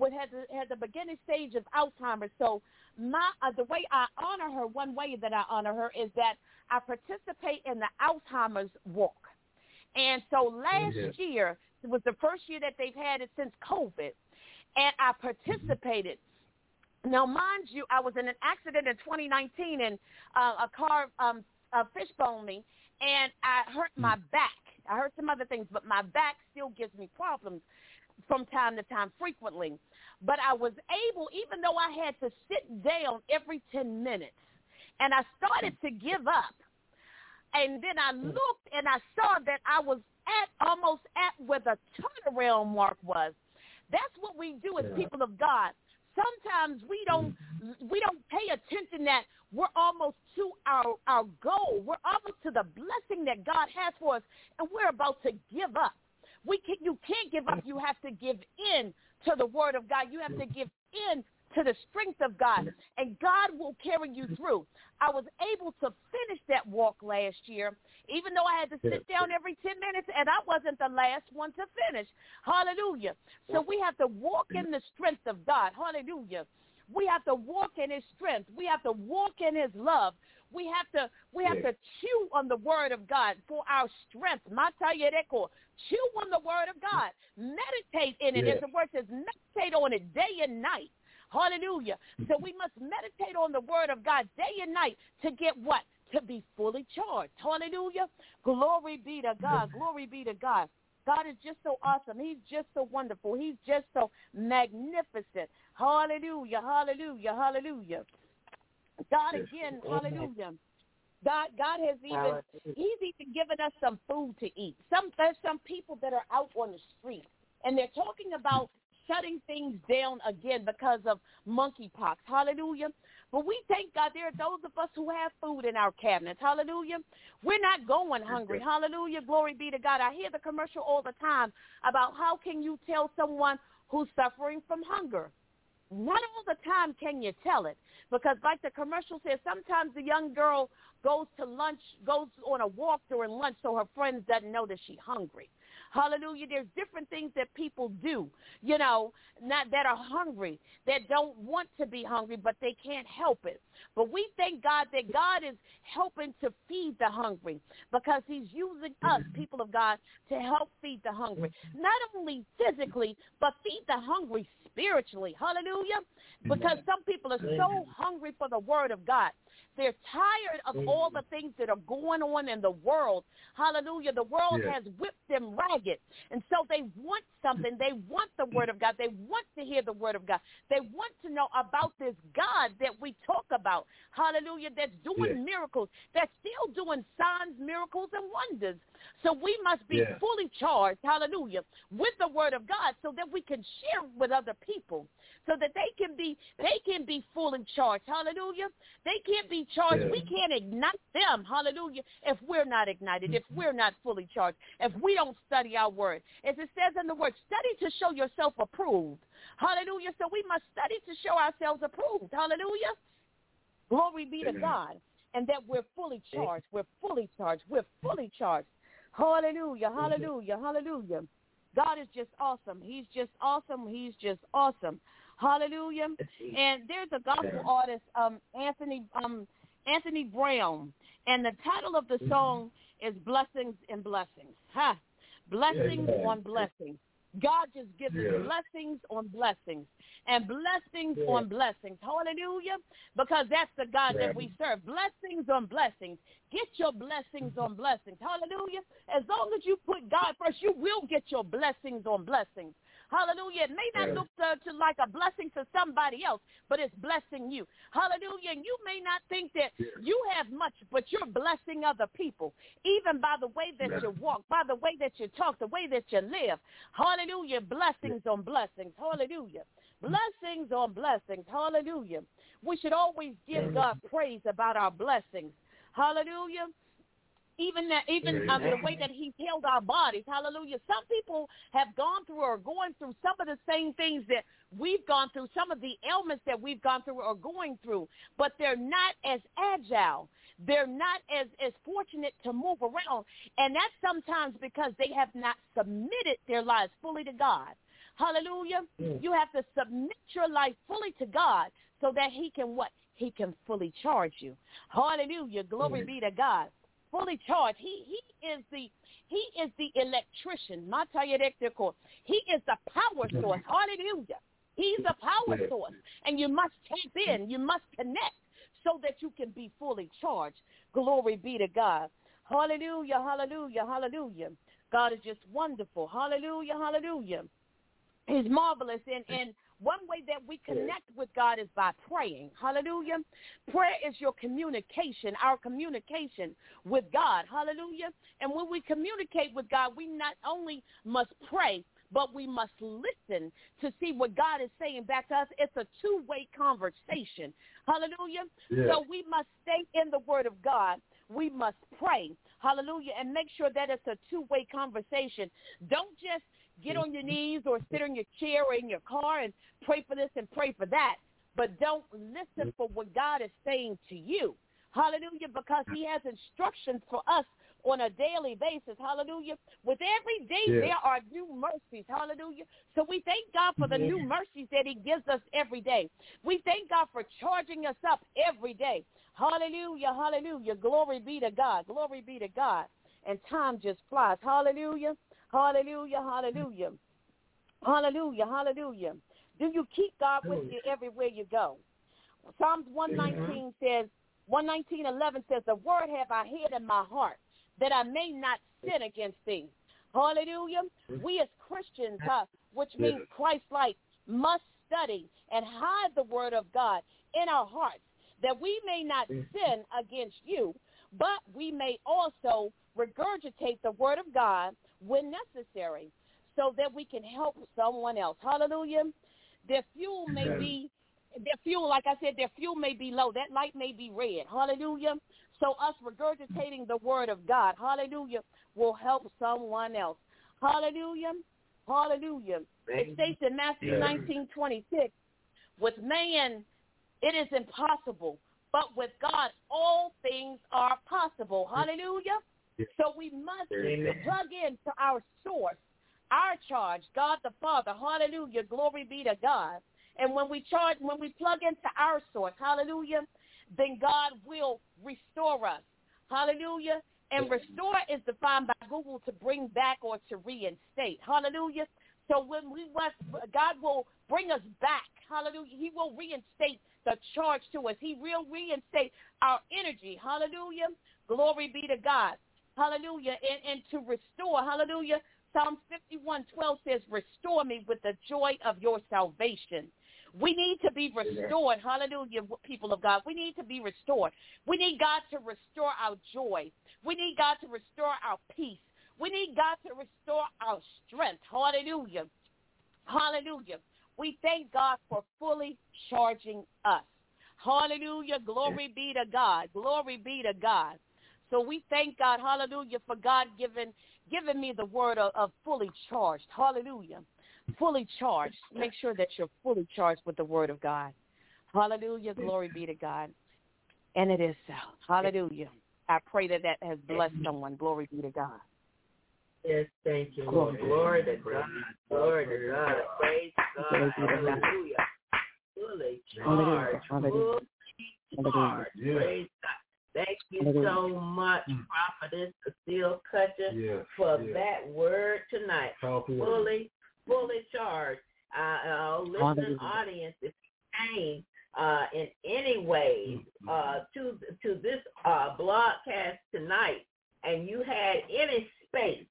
had the beginning stage of Alzheimer's. So the way I honor her, one way that I honor her is that I participate in the Alzheimer's walk. And so last year, it was the first year that they've had it since COVID, and I participated. Now, mind you, I was in an accident in 2019, and a car fishboned me, and I hurt my back. I hurt some other things, but my back still gives me problems from time to time, frequently. But I was able, even though I had to sit down every 10 minutes, and I started to give up. And then I looked and I saw that I was almost at where the turnaround mark was. That's what we do as people of God. Sometimes we don't pay attention that we're almost to our goal. We're almost to the blessing that God has for us, and we're about to give up. You can't give up. You have to give in to the word of God. You have to give in to the strength of God, and God will carry you through. I was able to finish that walk last year, even though I had to sit down every 10 minutes, and I wasn't the last one to finish. Hallelujah. So we have to walk in the strength of God. Hallelujah. We have to walk in his strength. We have to walk in his love. We have to chew on the word of God for our strength. Chew on the word of God. Meditate in it. As the word says, meditate on it day and night. Hallelujah. So we must meditate on the word of God day and night to get what? To be fully charged. Hallelujah. Glory be to God. Glory be to God. God is just so awesome. He's just so wonderful. He's just so magnificent. Hallelujah. Hallelujah. Hallelujah. God again, hallelujah. God has he's even given us some food to eat. There's some people that are out on the street, and they're talking about shutting things down again because of monkeypox. Hallelujah. But we thank God there are those of us who have food in our cabinets. Hallelujah. We're not going hungry. Hallelujah. Glory be to God. I hear the commercial all the time about how can you tell someone who's suffering from hunger. Not all the time can you tell it, because like the commercial says, sometimes the young girl goes to lunch, goes on a walk during lunch so her friends doesn't know that she's hungry. Hallelujah. There's different things that people do, you know, not that are hungry, that don't want to be hungry, but they can't help it. But we thank God that God is helping to feed the hungry, because he's using us, people of God, to help feed the hungry. Not only physically, but feed the hungry spiritually. Hallelujah. Because some people are so hungry for the word of God. They're tired of all the things that are going on in the world. Hallelujah. The world has whipped them ragged. And so they want something. They want the word of God. They want to hear the word of God. They want to know about this God that we talk about. Hallelujah. That's doing miracles. That's still doing signs, miracles, and wonders. So we must be fully charged, hallelujah, with the word of God so that we can share with other people, so that they can be fully charged. Hallelujah. They can't be charged. We can't ignite them. Hallelujah. If we're not ignited, if we're not fully charged, if we don't study our word. As it says in the word, study to show yourself approved. Hallelujah. So we must study to show ourselves approved. Hallelujah. Glory be to God. And that we're fully charged. We're fully charged. We're fully charged. Hallelujah. Hallelujah. Hallelujah. God is just awesome. He's just awesome. He's just awesome. Hallelujah. And there's a gospel artist, Anthony Brown, and the title of the song is Blessings and Blessings. Blessings on blessings. God just gives us blessings on blessings and blessings on blessings. Hallelujah. Because that's the God that we serve. Blessings on blessings. Get your blessings on blessings. Hallelujah. As long as you put God first, you will get your blessings on blessings. Hallelujah. It may not look to like a blessing to somebody else, but it's blessing you. Hallelujah. And you may not think that you have much, but you're blessing other people, even by the way that you walk, by the way that you talk, the way that you live. Hallelujah. Blessings on blessings. Hallelujah. Blessings on blessings. Hallelujah. We should always give God praise about our blessings. Hallelujah. Even the way that he's healed our bodies. Hallelujah. Some people have gone through or are going through some of the same things that we've gone through, some of the ailments that we've gone through or going through, but they're not as agile. They're not as fortunate to move around. And that's sometimes because they have not submitted their lives fully to God. Hallelujah. You have to submit your life fully to God so that he can what? He can fully charge you. Hallelujah. Glory be to God. Fully charged. He is the electrician. He is the power source. Hallelujah. He's the power source. And you must tap in. You must connect so that you can be fully charged. Glory be to God. Hallelujah, hallelujah, hallelujah. God is just wonderful. Hallelujah, hallelujah. He's marvelous. And one way that we connect with God is by praying. Hallelujah. Prayer is your communication, our communication with God. Hallelujah. And when we communicate with God, we not only must pray, but we must listen to see what God is saying back to us. It's a two-way conversation. Hallelujah. So we must stay in the word of God. We must pray. Hallelujah. And make sure that it's a two-way conversation. Don't just get on your knees or sit in your chair or in your car and pray for this and pray for that. But don't listen for what God is saying to you. Hallelujah. Because he has instructions for us on a daily basis. Hallelujah. With every day there are new mercies. Hallelujah. So we thank God for the new mercies that he gives us every day. We thank God for charging us up every day. Hallelujah. Hallelujah. Glory be to God. Glory be to God. And time just flies. Hallelujah. Hallelujah, hallelujah. Hallelujah, hallelujah. Do you keep God with you everywhere you go? Psalms 119 says, 119:11 says, the word have I hid in my heart, that I may not sin against thee. Hallelujah. We as Christians, which means Christ-like, must study and hide the word of God in our hearts, that we may not sin against you, but we may also regurgitate the word of God when necessary. so that we can help someone else. Hallelujah. Their fuel may be, like I said, their fuel may be low. That light may be red. Hallelujah. So us regurgitating the word of God, hallelujah, will help someone else. Hallelujah. Hallelujah. It states in Matthew 19:26, with man it is impossible, but with God all things are possible. Hallelujah. So we must plug into our source, our charge, God the Father. Hallelujah. Glory be to God. And when we plug into our source, hallelujah, then God will restore us. Hallelujah. And restore is defined by Google to bring back or to reinstate. Hallelujah. So when God will bring us back. Hallelujah. He will reinstate the charge to us. He will reinstate our energy. Hallelujah. Glory be to God. Hallelujah. And to restore. Hallelujah. Psalm 51:12 says, restore me with the joy of your salvation. We need to be restored. Hallelujah, people of God. We need to be restored. We need God to restore our joy. We need God to restore our peace. We need God to restore our strength. Hallelujah. Hallelujah. We thank God for fully charging us. Hallelujah. Glory be to God. Glory be to God. So we thank God, hallelujah, for God giving me the word of fully charged. Hallelujah. Fully charged. Make sure that you're fully charged with the word of God. Hallelujah. Glory be to God. And it is so. Hallelujah. I pray that has blessed someone. Glory be to God. Yes, thank you, Lord. Glory to God. Glory to God. Praise God. Hallelujah. Fully charged. Fully charged. Praise God. Thank you so much, Prophetess Cecile Cutcher, for that word tonight. Fully charged. Listening audience, if you came in any way to this broadcast tonight, and you had any space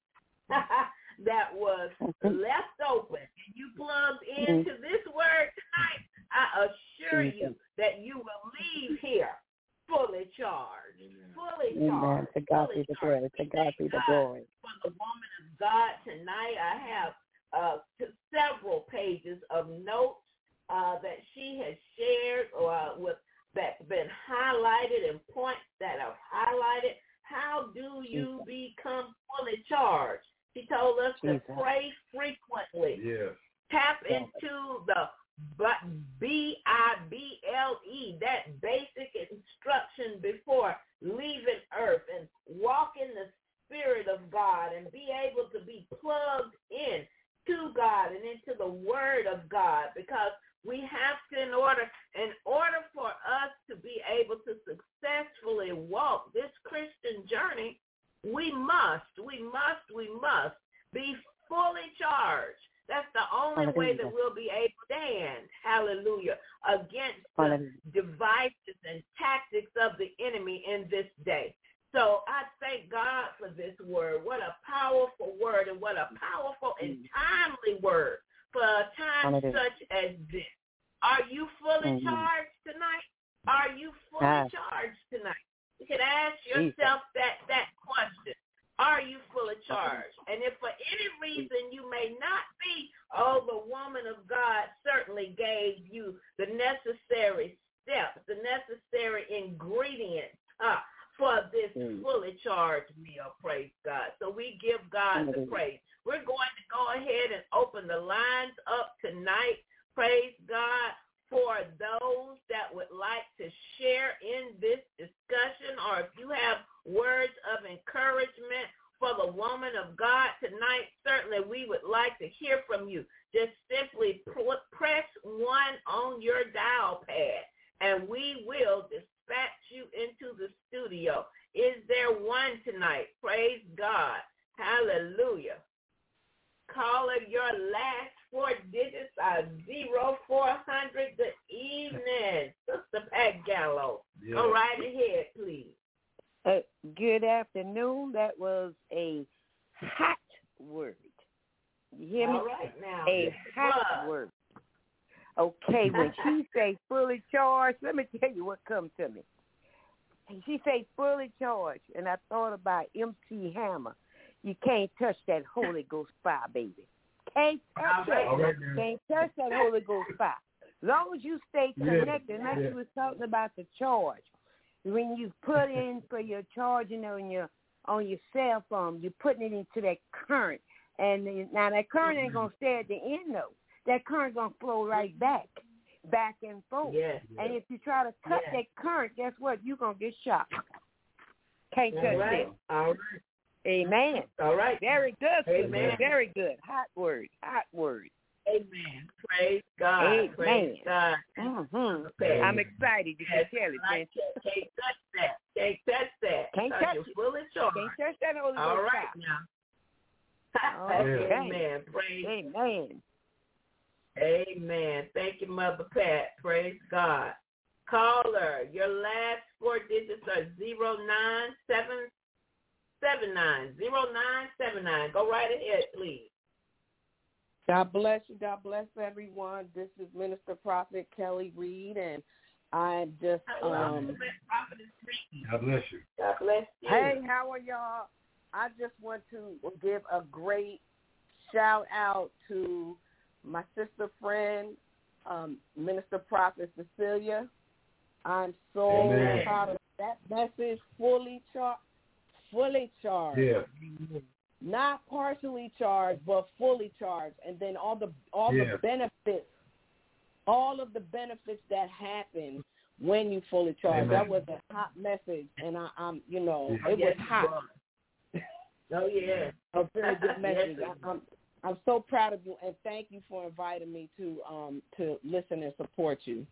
that was left open, and you plugged into this word tonight, I assure you that you will leave here fully charged. Fully charged. To God be the glory. To God be the glory. For the woman of God tonight, I have several pages of notes that she has shared that's been highlighted and points that are highlighted. How do you become fully charged? She told us to pray frequently. Tap into the BIBLE, that basic instruction before leaving earth, and walk in the Spirit of God and be able to be plugged in to God and into the Word of God, because we have to, in order for us to be able to successfully walk this Christian journey, we must be fully charged. That's the only way that we'll be able to stand, hallelujah, against the devices and tactics of the enemy in this day. So I thank God for this word. What a powerful word, and what a powerful and timely word for a time such as this. Are you fully charged tonight? Are you fully charged tonight? You can ask yourself that question. Are you fully charged? And if for any reason you may not be, the woman of God certainly gave you the necessary steps, the necessary ingredients for this fully charged meal, praise God. So we give God the praise. We're going to go ahead and open the lines up tonight, praise God, for those that would like to share in this discussion, or if you have words of encouragement for the woman of God tonight, certainly we would like to hear from you. Just simply press 1 on your dial pad, and we will dispatch you into the studio. Is there one tonight? Praise God. Hallelujah. Caller, your last 4 digits are 0400. Good evening, Sister Pat Gallo. Go right ahead, please. Good afternoon. That was a hot word. You hear me? All right now. A hot word. Okay, when she say fully charged, let me tell you what comes to me. She say fully charged, and I thought about MC Hammer. You can't touch that Holy Ghost fire, baby. Can't touch that. All right, Can't touch that Holy Ghost fire. As long as you stay connected, like you was talking about the charge. When you put in for your charging on your cell phone, you're putting it into that current. And now that current ain't going to stay at the end, though. That current going to flow right back and forth. Yes. And if you try to cut that current, guess what? You're going to get shocked. Can't touch it. All right. Amen. All right. Very good. Amen. Very good. Hot word. Amen. Praise God. Amen. Praise God. Mm-hmm. Okay. I'm excited. You can tell it, man. Can't touch that. Can't touch that. Can't touch you're it. fully charged. Can't touch that Holy Ghost. All right now. Okay. Amen. Praise. Amen. Amen. Thank you, Mother Pat. Praise God. Caller, your last 4 digits are 0979. 0979. Go right ahead, please. God bless you. God bless everyone. This is Minister Prophet Kelly Reed, and I just God bless you. God bless you. Hey, how are y'all? I just want to give a great shout out to my sister friend, Minister Prophet Cecilia. I'm so proud of that message. Fully charged. Yeah. Not partially charged, but fully charged, and then all the benefits, all of the benefits that happen when you fully charge. That was a hot message, and I'm it was hot. Oh yeah, a very good message. I'm so proud of you, and thank you for inviting me to listen and support you.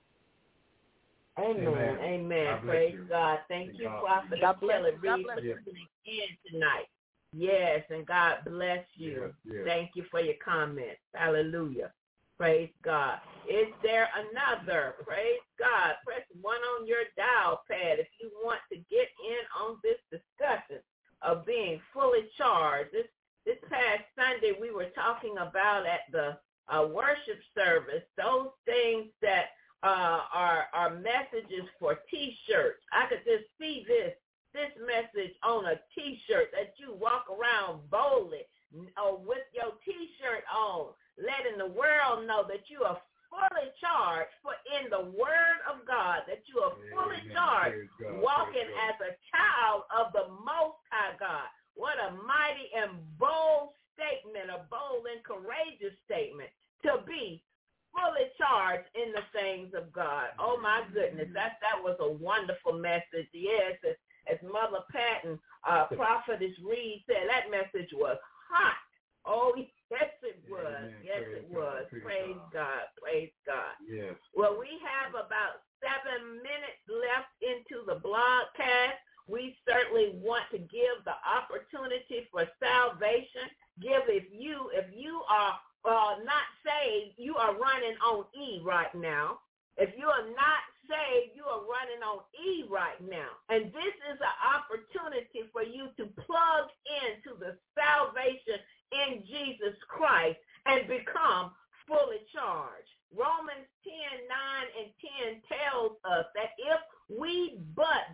Amen. Amen. Praise God. Thank you, Prophet Kelly Reed, for listening in tonight. Yes, and God bless you. Yes. Thank you for your comments. Hallelujah. Praise God. Is there another? Praise God. Press 1 on your dial pad if you want to get in on this discussion of being fully charged. This past Sunday we were talking about at the worship service those things that are messages for T-shirts. I could just see this message on a T-shirt that you walk around boldly with your T-shirt on, letting the world know that you are fully charged for in the Word of God, that you are fully charged, walking as a child of the Most High God. What a mighty and bold statement, a bold and courageous statement to be fully charged in the things of God. Oh my goodness, that was a wonderful message. Yes, as Mother Patton, Prophetess Reed said, that message was hot. Oh, yes, it was. Amen. Yes, it was. Praise God. Praise God. Yes. Well, we have about 7 minutes left into the broadcast. We certainly want to give the opportunity for salvation. If you are not saved, you are running on E right now. If you are not saved, you are running on E right now. And this is an opportunity for you to plug into the salvation in Jesus Christ and become fully charged. Romans 10:9 and 10 tells us that if we but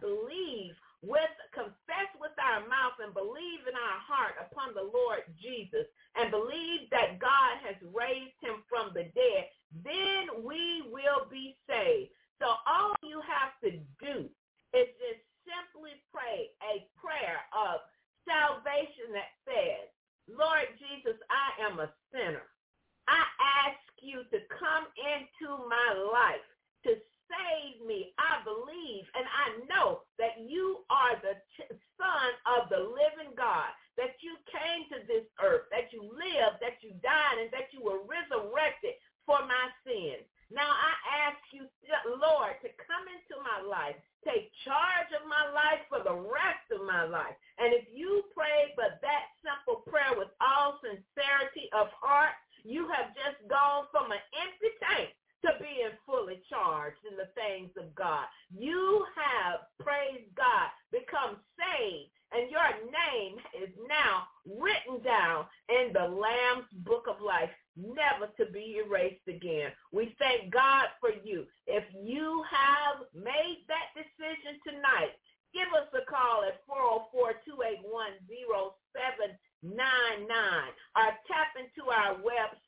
confess with our mouth and believe in our heart upon the Lord Jesus and believe that God has raised him from the dead, then we will be saved. So all you have to do is just simply pray a prayer of salvation that says, Lord Jesus, I am a sinner. I ask you to come into my life to save me. I believe and I know that you are the Son of the living God, that you came to this earth, that you lived, that you died, and that you were resurrected for my sins. Now I ask you, Lord, to come into my life, take charge of my life for the rest of my life. And if you pray but that simple prayer with all sincerity of heart, you have just gone from an empty tank to being fully charged in the things of God. You have, praise God, become saved, and your name is now written down in the Lamb's Book of Life, never to be erased again. We thank God for you. If you have made that decision tonight, give us a call at 404-281-0799 or tap into our website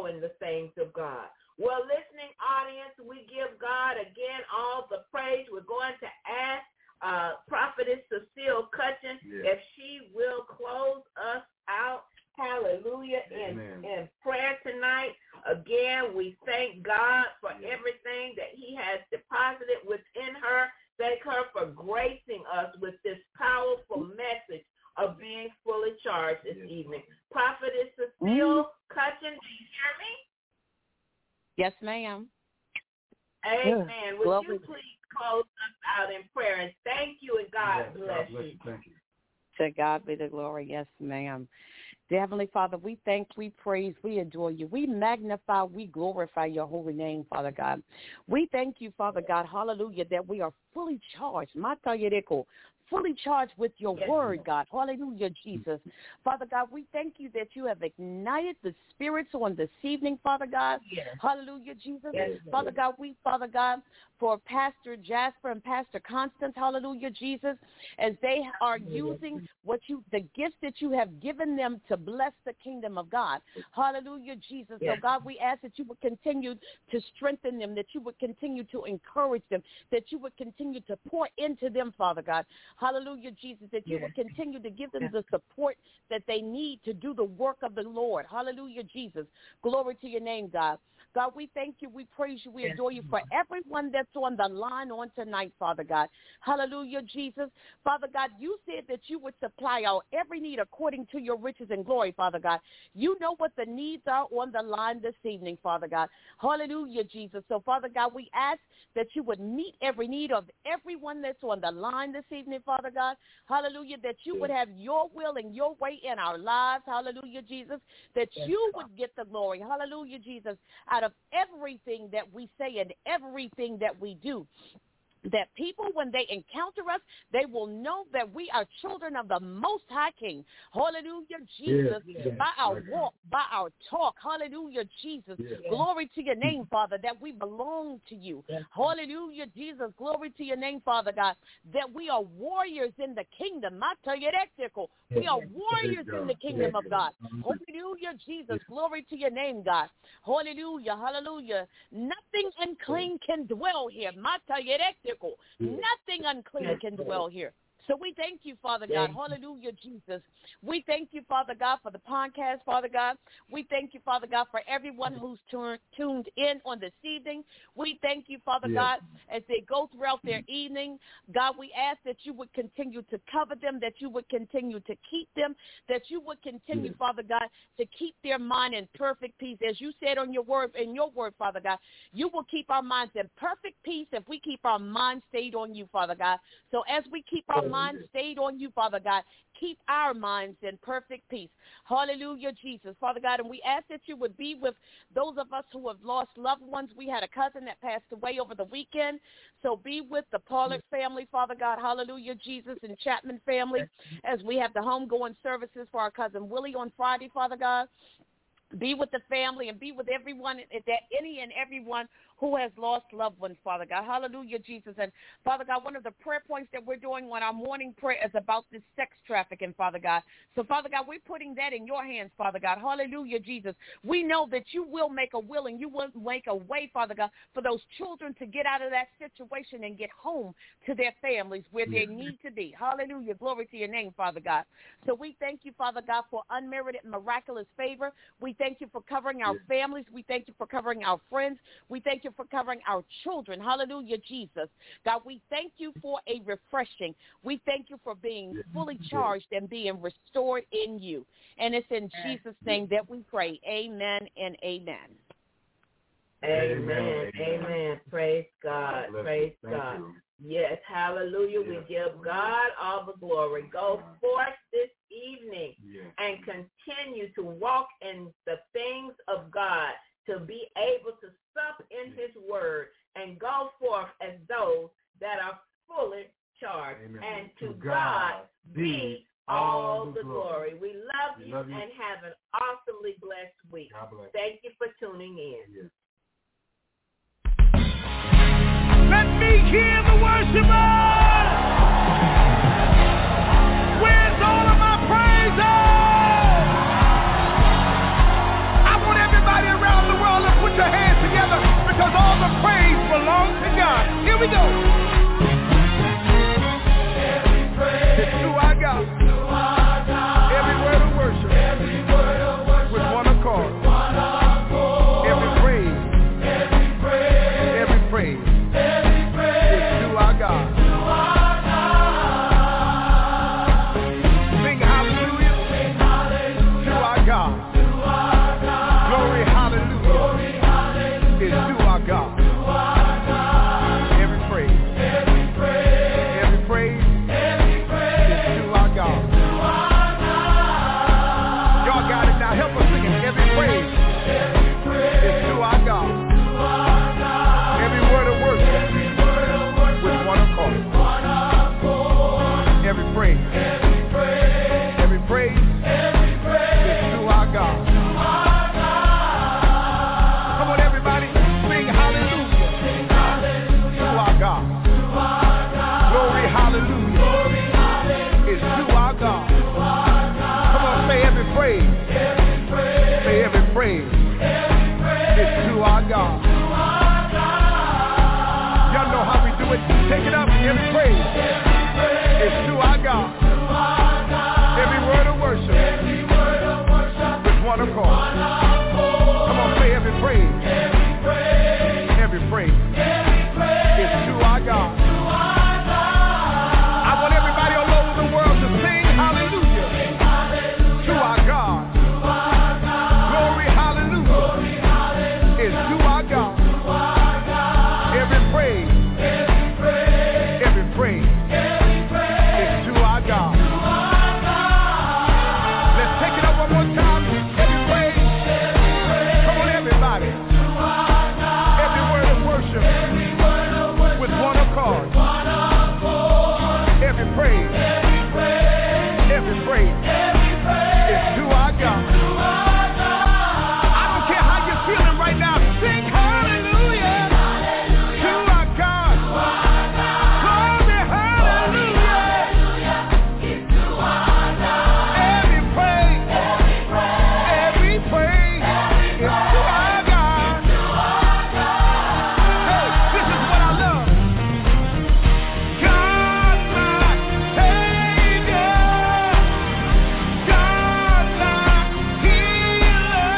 in the things of God. Well, listening audience, we give God again all the praise. We're going to ask Prophetess Cecile Cutchin if she will close us out. Hallelujah. In prayer tonight. Again, we thank God for everything that he has deposited within her. Thank her for gracing us with this powerful message of being fully charged this evening. Prophetess Cecile Cutchin, do you hear me? Yes, ma'am. Amen. Would you please close us out in prayer? And thank you, and God bless you. Thank you. To God be the glory. Yes, ma'am. Dear Heavenly Father, we thank, we praise, we adore you. We magnify, we glorify your holy name, Father God. We thank you, Father God, hallelujah, that we are fully charged. Fully charged with your word, God. Hallelujah, Jesus. Father God, we thank you that you have ignited the spirits on this evening, Father God. Hallelujah, Jesus. Father God, Father God, for Pastor Jasper and Pastor Constance, hallelujah, Jesus, as they are using the gifts that you have given them to bless the kingdom of God. Hallelujah, Jesus. So God, we ask that you would continue to strengthen them, that you would continue to encourage them, that you would continue to pour into them, Father God. Hallelujah, Jesus, that you would continue to give them the support that they need to do the work of the Lord. Hallelujah, Jesus. Glory to your name, God. God, we thank you, we praise you, we adore you for everyone that's on the line on tonight, Father God. Hallelujah, Jesus. Father God, you said that you would supply our every need according to your riches and glory, Father God. You know what the needs are on the line this evening, Father God. Hallelujah, Jesus. So, Father God, we ask that you would meet every need of everyone that's on the line this evening, Father God. Hallelujah, that you would have your will and your way in our lives. Hallelujah, Jesus. That you would get the glory. Hallelujah, Jesus. Out of everything that we say and everything that we do. That people, when they encounter us, they will know that we are children of the Most High King. Hallelujah, Jesus. By our walk, by our talk. Hallelujah, Jesus. Glory to your name, Father, that we belong to you. Hallelujah, Jesus. Glory to your name, Father God, that we are warriors in the kingdom. We are warriors in the kingdom of God. Hallelujah, Jesus. Glory to your name, God. Hallelujah, hallelujah. Nothing unclean can dwell here. Nothing unclean can dwell here. So we thank you, Father God. Hallelujah, Jesus. We thank you, Father God, for the podcast, Father God. We thank you, Father God, for everyone who's tuned in on this evening. We thank you, Father God, as they go throughout their evening. God, we ask that you would continue to cover them, that you would continue to keep them, that you would continue, Father God, to keep their mind in perfect peace. As you said in your word, Father God, you will keep our minds in perfect peace if we keep our minds stayed on you, Father God. So as we keep our minds stayed on you, Father God, keep our minds in perfect peace. Hallelujah, Jesus. Father God, and we ask that you would be with those of us who have lost loved ones. We had a cousin that passed away over the weekend, so be with the Pollard family, Father God. Hallelujah, Jesus, and Chapman family, as we have the homegoing services for our cousin Willie on Friday, Father God. Be with the family and be with everyone, any and everyone who has lost loved ones, Father God. Hallelujah, Jesus. And, Father God, one of the prayer points that we're doing on our morning prayer is about this sex trafficking, Father God. So, Father God, we're putting that in your hands, Father God. Hallelujah, Jesus. We know that you will make a will and you will make a way, Father God, for those children to get out of that situation and get home to their families where they need to be. Hallelujah. Glory to your name, Father God. So we thank you, Father God, for unmerited miraculous favor. We thank you for covering our families. We thank you for covering our friends. We thank you for covering our children. Hallelujah, Jesus. God, we thank you for a refreshing. We thank you for being fully charged and being restored in you. And it's in Jesus' name that we pray. Amen and amen. Amen. Amen. Praise God. Praise God. Yes, hallelujah. We give God all the glory. Go forth this evening and continue to walk in the things of God, to be able to sup in his word and go forth as those that are fully charged. And to God be all the glory. We love you and have an awesomely blessed week. Thank you for tuning in. Let me hear the worshipers! Where's all of my praises? I want everybody around Every praise. Every praise is to our God. Come on, everybody, sing hallelujah to our God. Glory, hallelujah is to our God. Come on, say every praise. Say every praise is to our God. Y'all know how we do it. Take it up. Every praise is to our God. Every word of worship with one accord. Come on, say every praise. Every praise is to our God. I want everybody all over the world to sing hallelujah to our God. Glory, hallelujah is to our God. Every praise is to our God. Let's take it up one more time. Every praise. Come on, everybody. Every word of worship with one accord. Every praise is to our God. I don't care how you're feeling right now. Sing hallelujah to our God. Glory, hallelujah is to our God. Every praise is to our God. Hey, this is what I love. God, my Savior. God, my healer.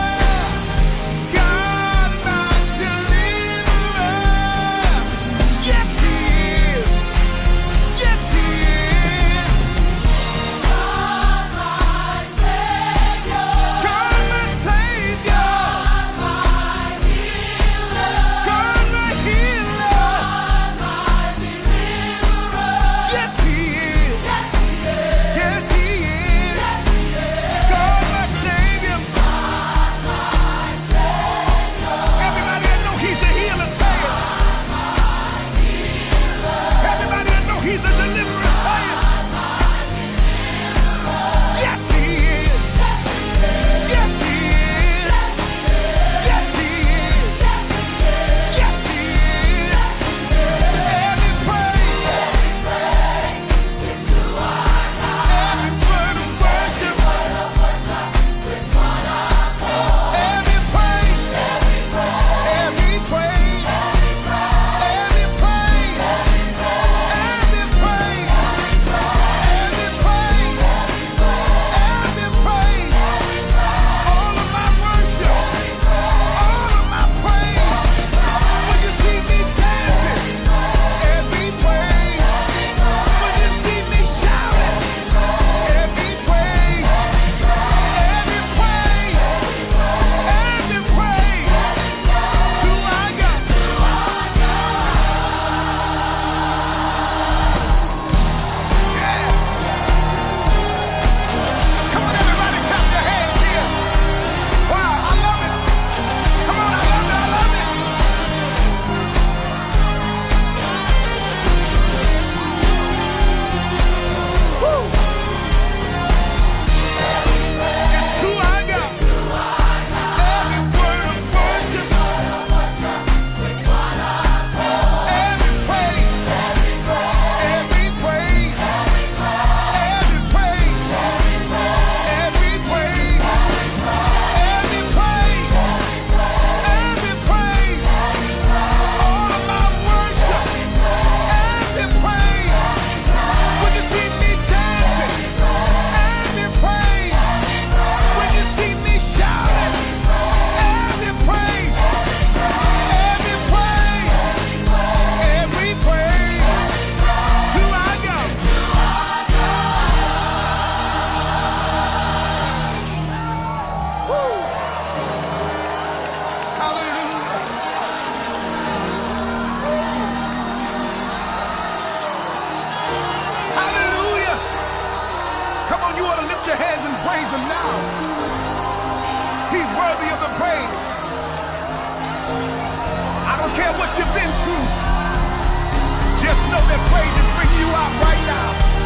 God, my deliverer. Yes, He is. Yes, He is. God, my Savior. God, my Savior. God, my healer. Yes, He is. Yes, He is. God, my Savior. Everybody that know He's a healer, say it. Everybody that know He's a deliverer, say it. Yes, He is. Yes, He is. Yes, He is. Yes, He is. Every praise. Every word of worship. Every praise. Every praise. Every praise. Every praise. Every praise. Every praise. All of my worship. All of my praise. When you see me dancing. Every praise. When you see me shouting. Every praise. Every praise. Every praise. To our God. Yeah. Come on, everybody, clap your hands here. Wow, I love it. Come on, I love it, I love it. Woo. It's to our God. Every word of worship. Every praise. Every praise. Every praise. Every praise. Every praise. Every praise. All of my worship. Every praise. When you see me dancing. Every praise. When you see me shouting. Every praise. Every praise. Every praise. To our God. Woo. Hallelujah. Hallelujah. Come on, you ought to lift your hands and praise Him now. He's worthy of the praise. I don't care what you've been through. Just know that praise is bringing you out right now.